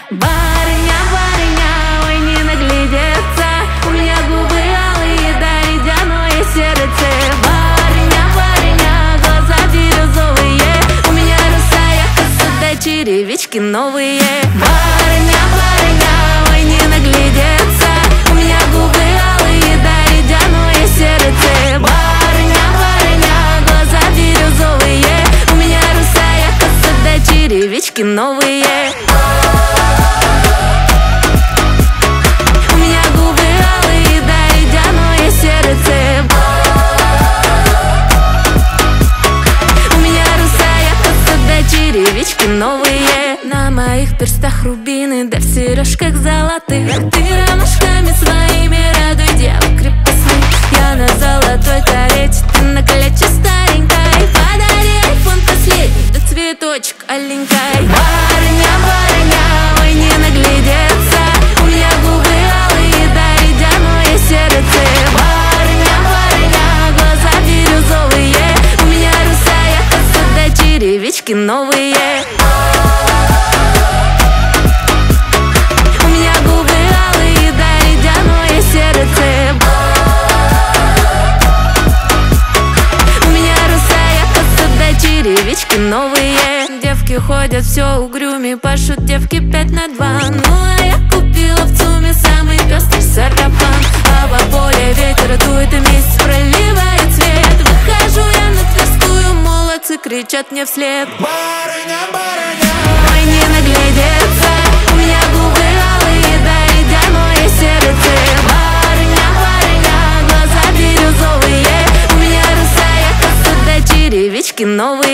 Барыня, барыня, ой, не наглядеться. У меня губы алые, да ледяное сердце. Барыня, барыня, глаза бирюзовые. У меня русая коса, да черевички новые. Барыня, барыня, ой, не наглядеться. У меня губы алые, да ледяное сердце. Барыня, барыня, глаза бирюзовые. У меня русая коса, да черевички новые. Черевички новые. На моих перстах рубины, да в сережках золотых. Ты ромашками своими радуй девок крепостных. Я на золотой карете, ты на колече старенькой. Подари айфон последний, да цветочек аленькой. Барыня, барыня, ой, не наглядеться. У меня губы алые, да ледяное сердце. Барыня, барыня, глаза бирюзовые. У меня русая коса, да черевички новые. У меня губы алые, да ледяное сердце. У меня русая коса, да черевички новые. Девки ходят все угрюми, пашут девки 5 на 2. Ну а я купила в ЦУМе самый пестрый сарафан. А по полю ветер дует, и месяц проливает свет. Выхожу я на Тверскую, молодцы кричат мне вслед. Барыня, барыня, ой, не наглядеться. У меня губы алые, да ледяное сердце. Барыня, барыня, глаза бирюзовые. У меня русая коса, да черевички новые.